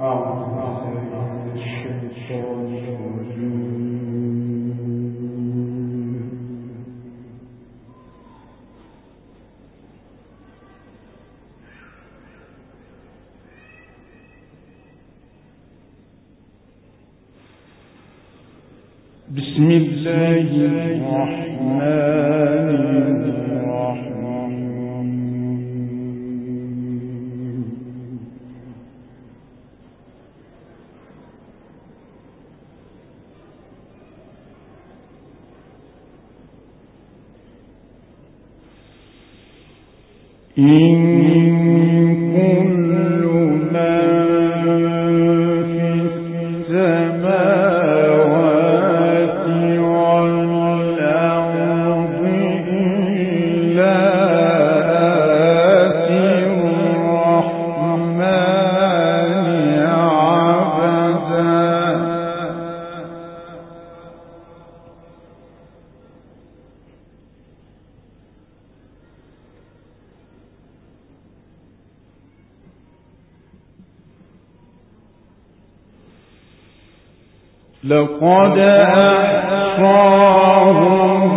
بسم الله الرحمن الرحيم. إن كل ما في السماوات والأرض إلا آتي الرحمن عبدا. لقد أحصاهم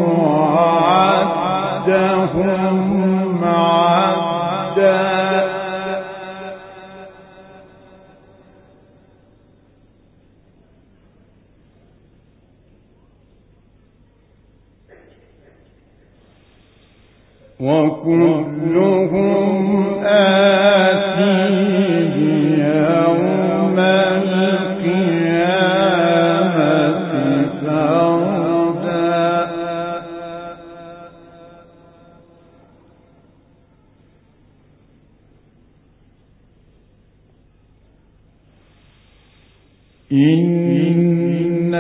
وعدهم عدا. وكلهم آتيه يوم القيامة فردا. إن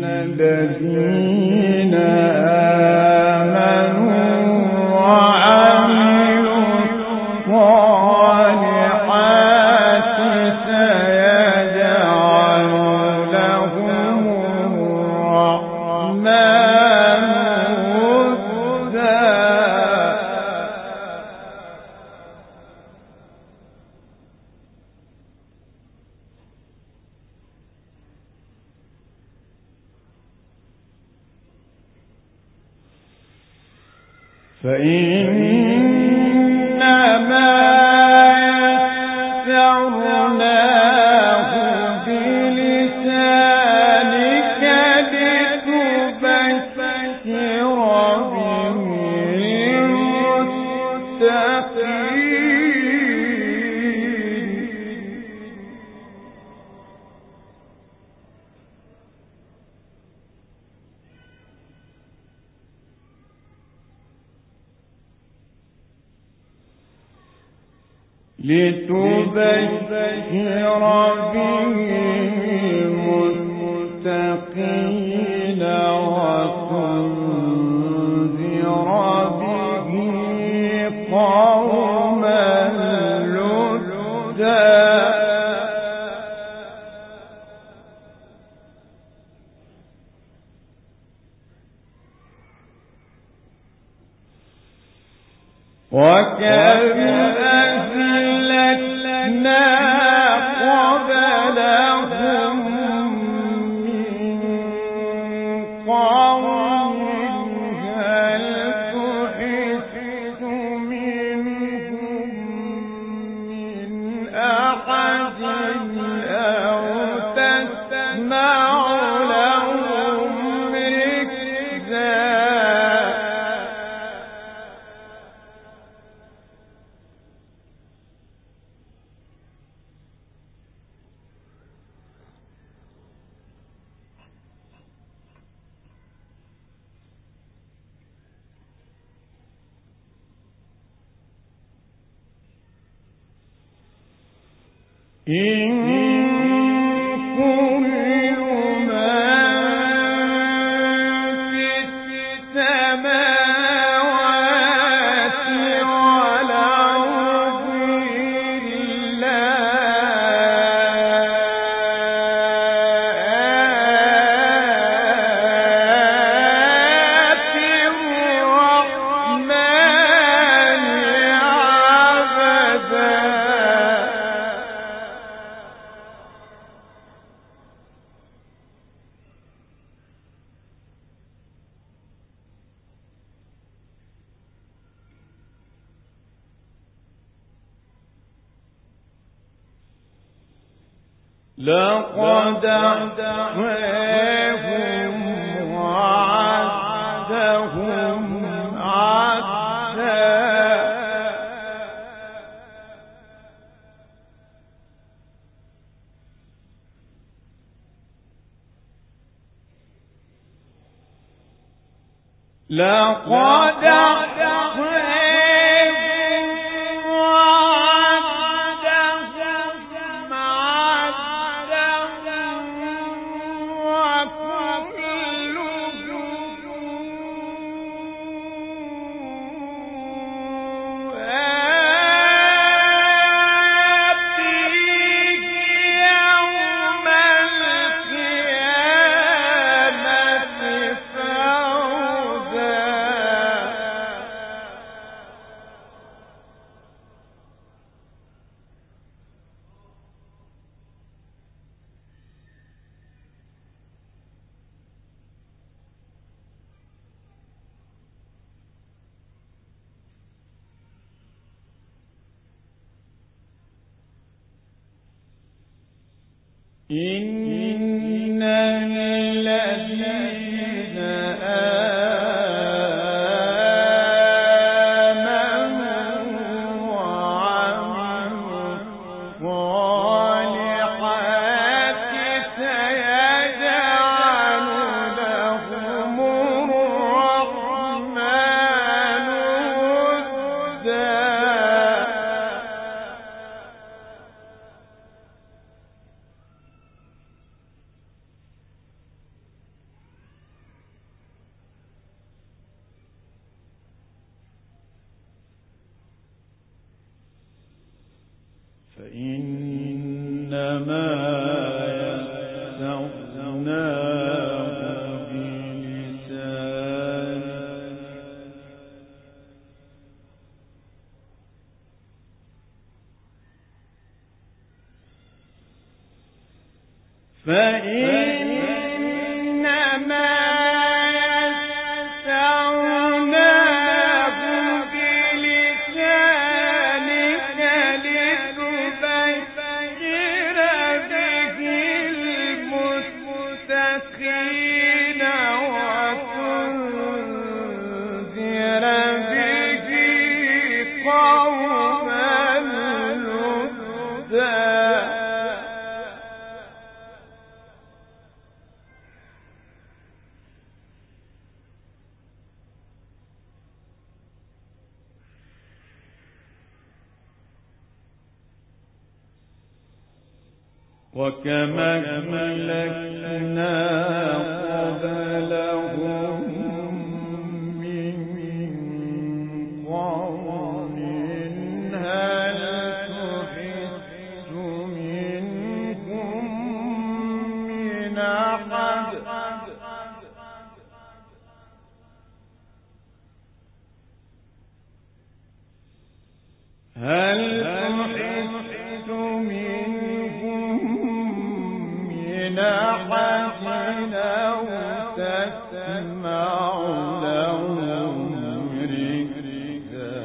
الذين آمنوا وعملوا الصالحات سيجعل لهم الرحمن ودا. فإنما يسرناه بلسانك لتبشر به المتقين. لتبشر به المتقين وتنذر به قوما لدا. وكم أهلكنا قبلهم من قرن هل تحس منهم من أحد أو تسمع لهم ركزا. إن كل ما في السماوات والأرض إلا آتي الرحمن عبدا. لقد أحصاهم وعدهم عدا لقد إن الذين آمنوا وعملوا الصالحات سيجعل لهم الرحمن ودا فإنما يسرناه بلسانك فإنما وكما أهلكنا قبلهم من قرن هل تحس منهم من أحد هل تحس منهم من أحد أو تسمع لهم ركزا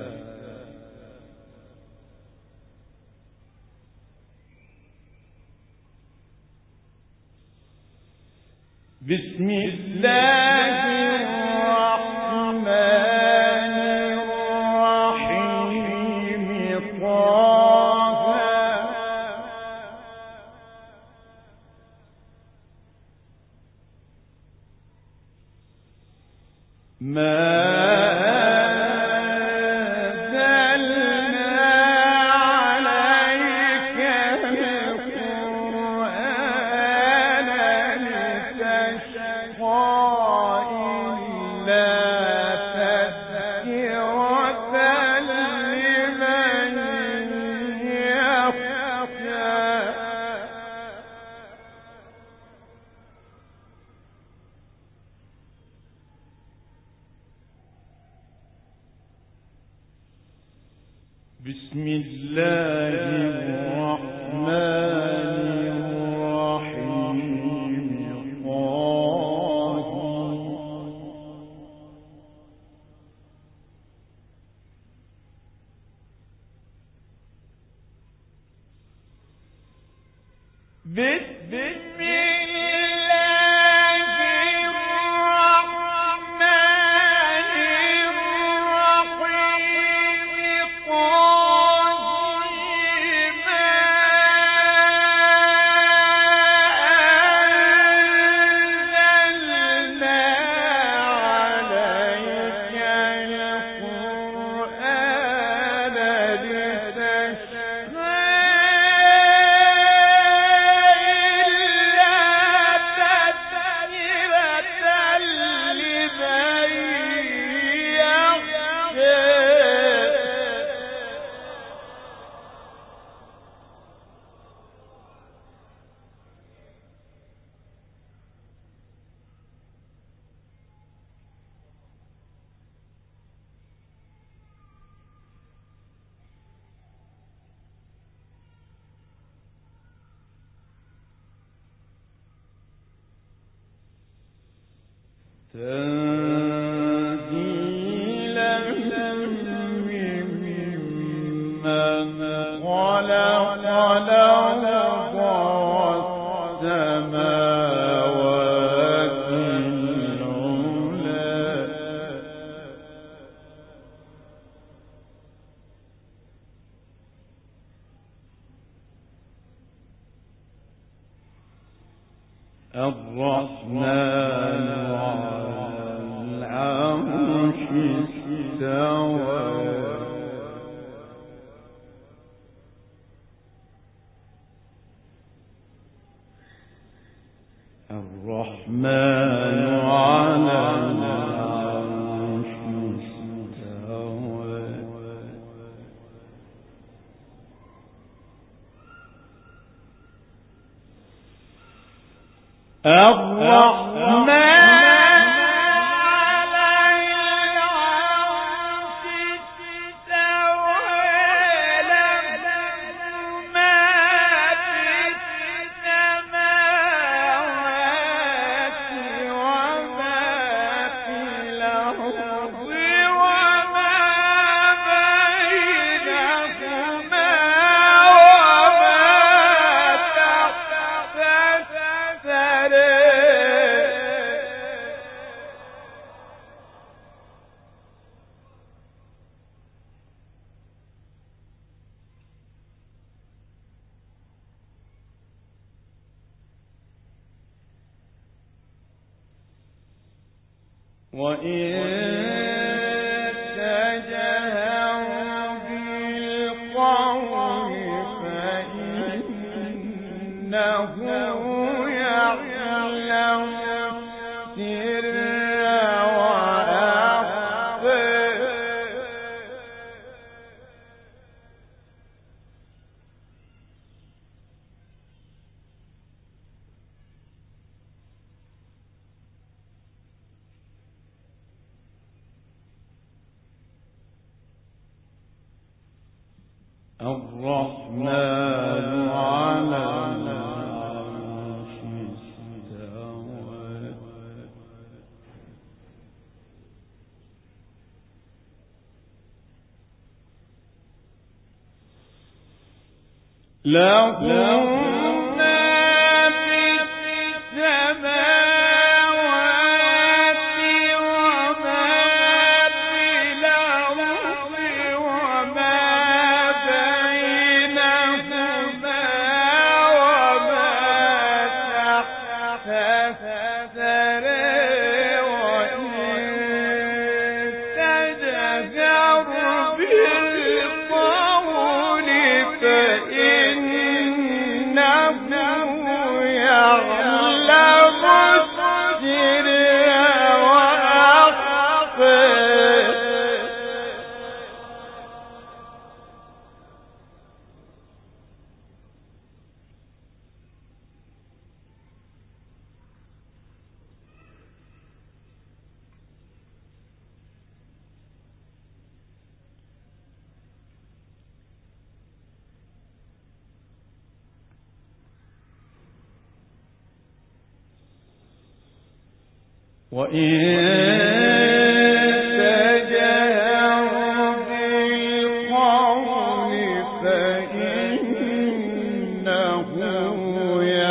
بسم الله الرحمن الرحيم طه ما أنزلنا عليك القرآن لتشقى إلا تذكرة لمن يخشى بسم الله الرحمن الرحيم طه الرحمن على العرش استوى الرحمن على العرش استوى الرحمن وإن تجهر بالقول فإنه يعلم السر وأخفى الرحمن على العرش استوى له ما في السماوات وما في الأرض وما وإن تجهر بالقول فإنه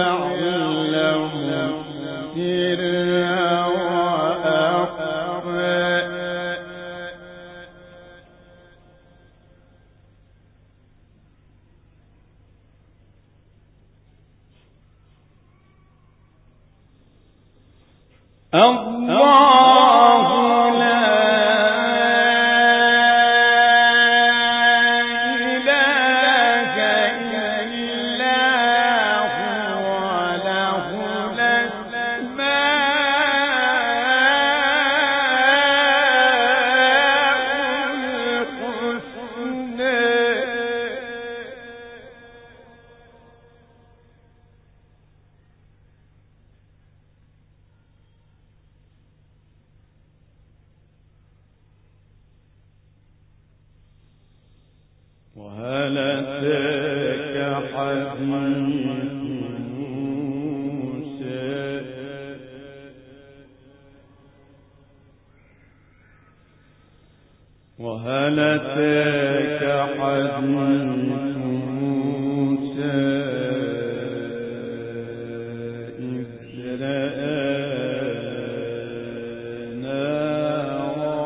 وهل أتاك حديث موسى وهل أتاك حديث موسى إذ رأى نارا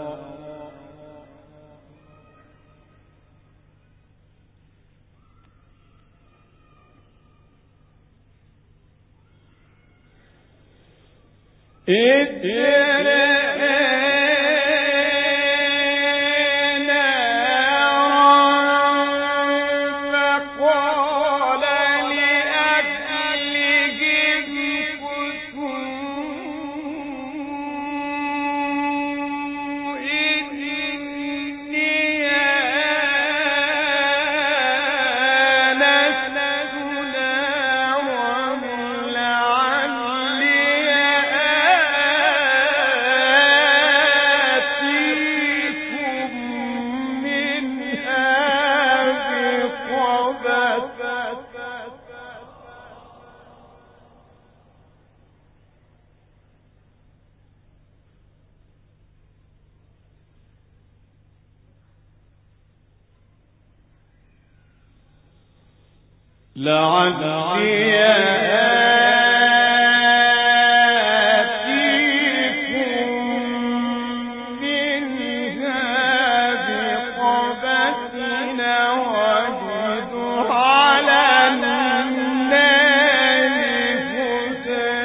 لعلي آتيكم منها بقبس وجد على النار هدى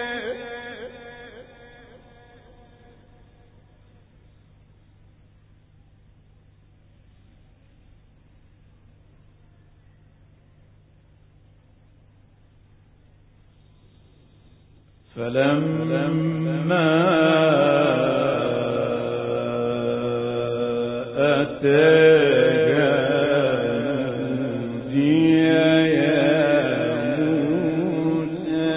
فلما أتاها نودي يا موسى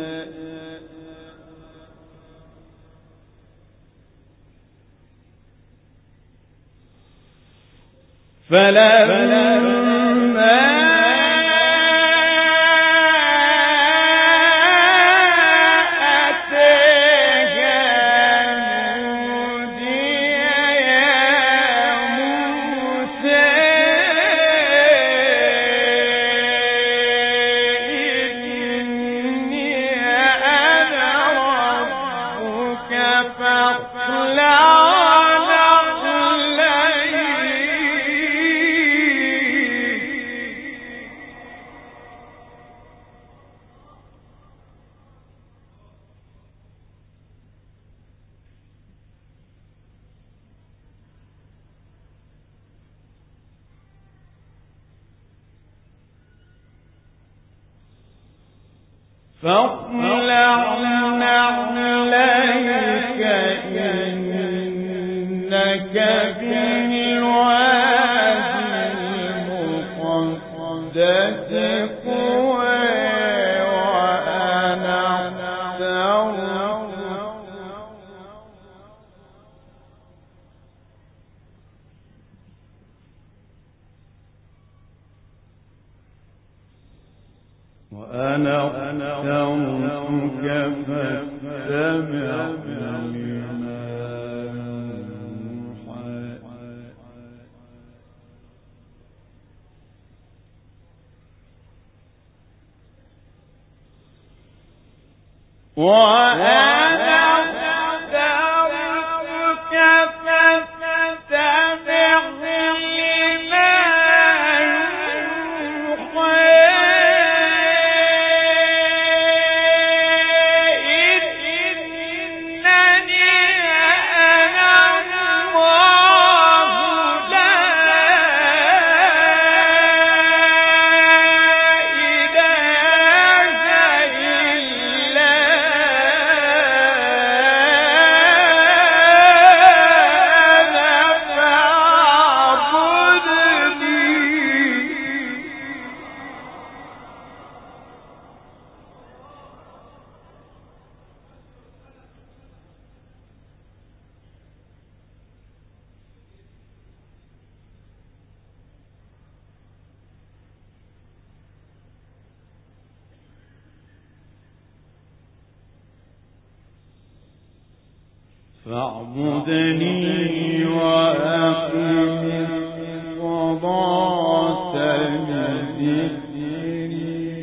فلما فاطلعن عليك إنك بالوادي المقدس طوى وأنا اخترتك فاستمع لما يوحى وأنا اخترتك فاستمع لما يوحى فاعبدني وأقم الصلاة لذكري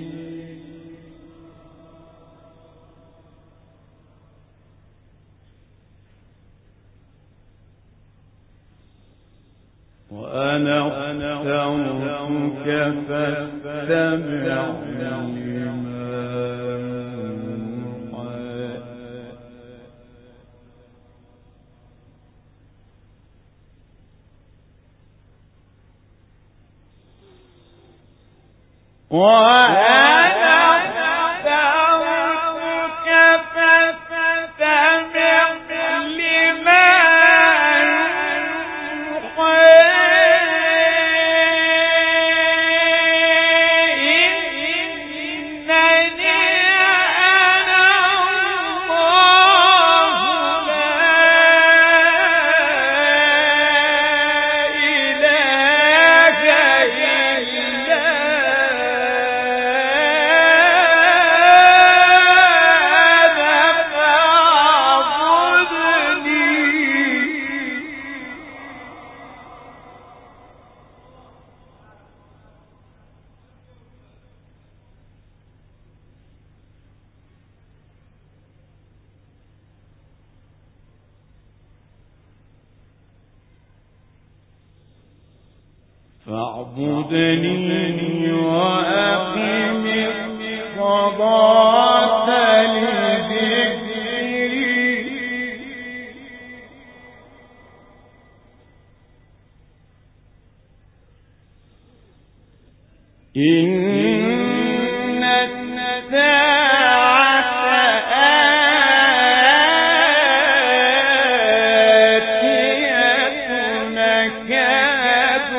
وأنا اخترتك فاتبع وأنا اخترتك فاتبع لما فاعبدني وأقم الصلاة لذكري إن الساعة آتية نكاد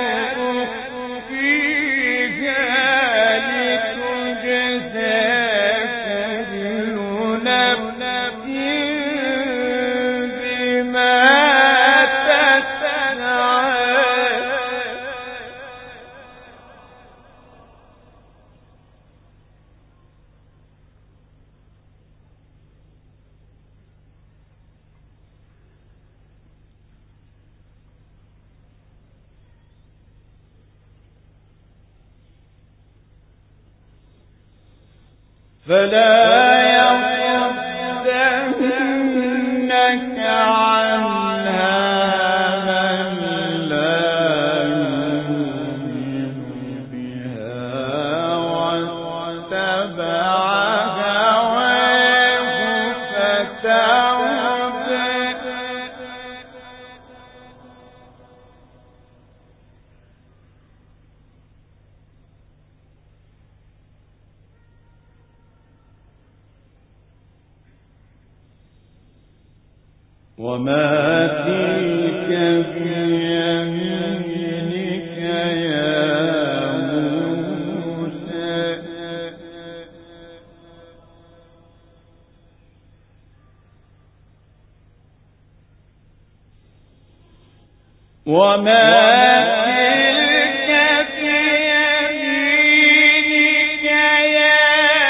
فلا يصدنك عنها من لا يؤمن بها واتبع هواه فتردى وما تلك بيمينك يا موسى وما تلك بيمينك يا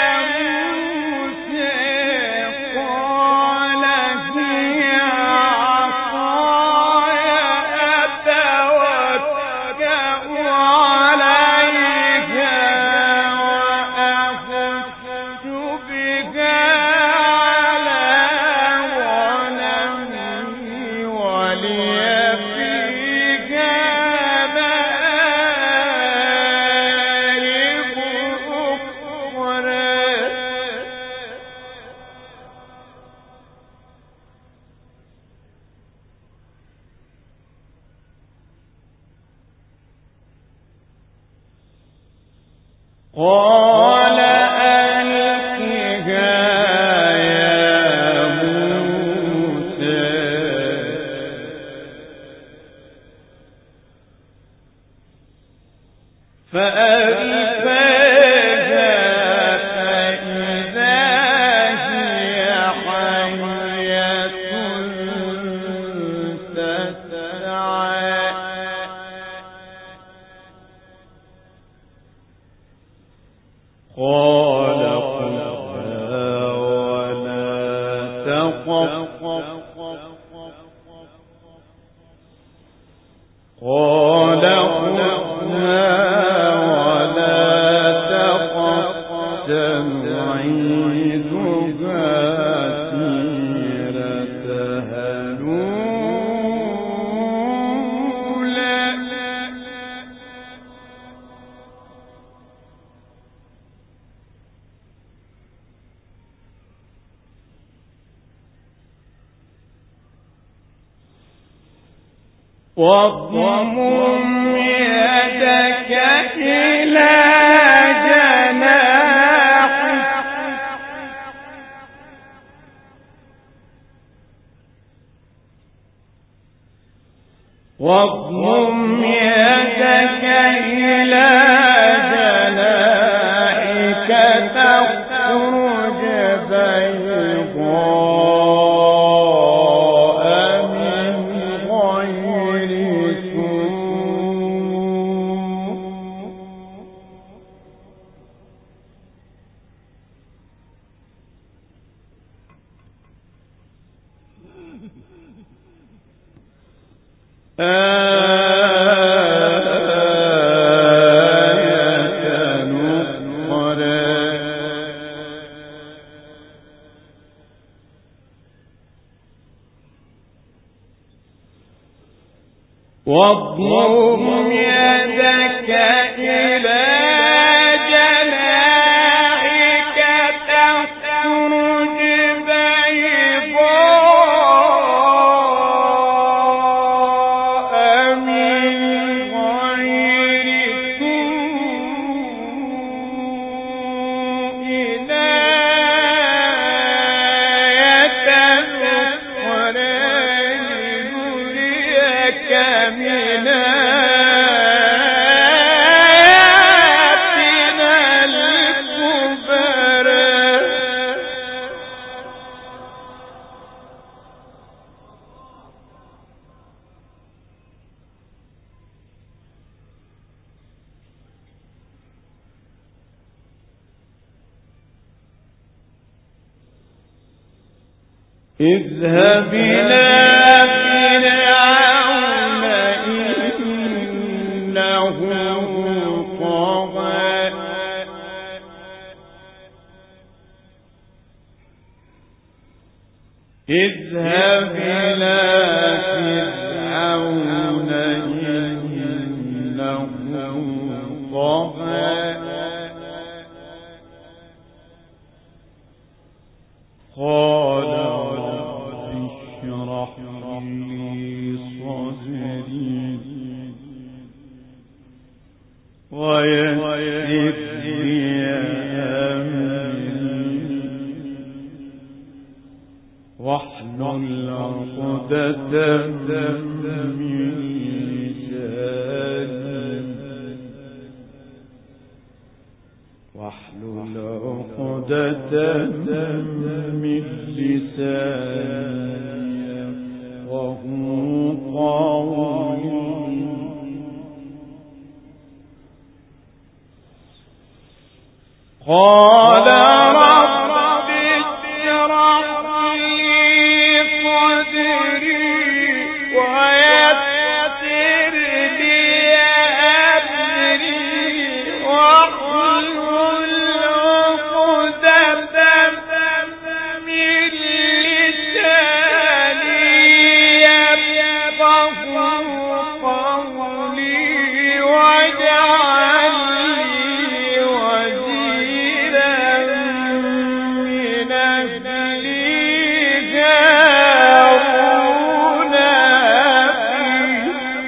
موسى قال هي عصاي أتوكأ عليها وأحج بها على غنمي ولي فيها مآرب أخرى قال ألقها يا موسى فألقاها فإذا هي حية تسعى قال خذها ولا تخف واضمم يدك إلى واضمم يدك إلى جناحك تخرج بيضاء من غير سوء واضمم يدك إلى جناحك تخرج بيضاء من غير سوء آية أخرى لنريك من آياتنا الكبرى اذهب إلى فرعون إنه طغى اذهب إلى فرعون إنه طغى قال رب اشرح لي صدري ويسر لي أمري واحلل عقدة من لساني واحلل عقدة من لساني يفقهوا قولي قال رب اشرح لي صدري ويسر لي أمري واحلل عقدة من لساني يفقهوا قولي واجعل لي وزيرا من أهلي هارون أخي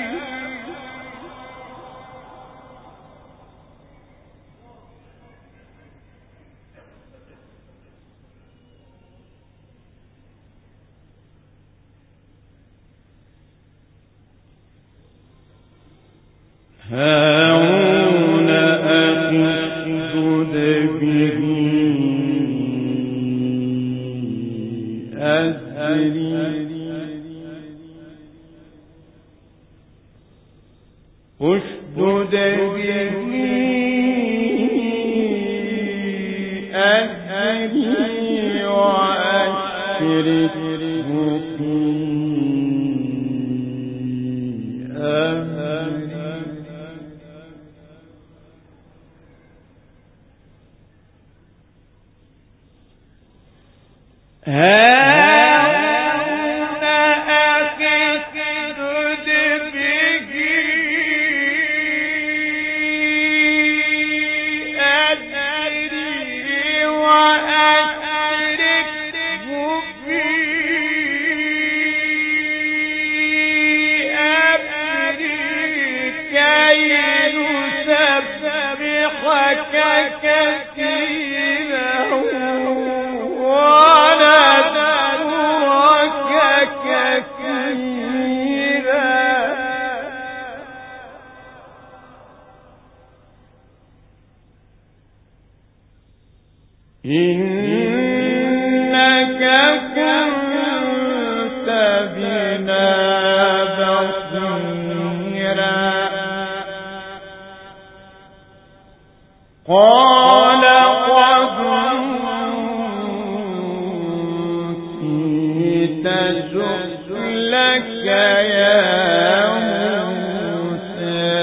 هارون أخي اشدد به أزري اشدد به أزري وأشركه في أمري هارون أخي اشدد به أزري وأشركه في قال قد لك يا موسى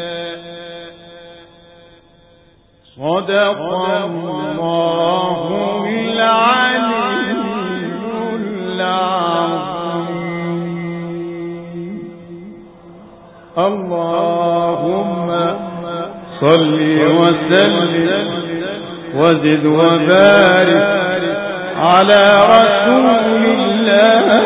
صدق الله العلي العظيم. اللهم صل وسلم وزد وبارك على رسول الله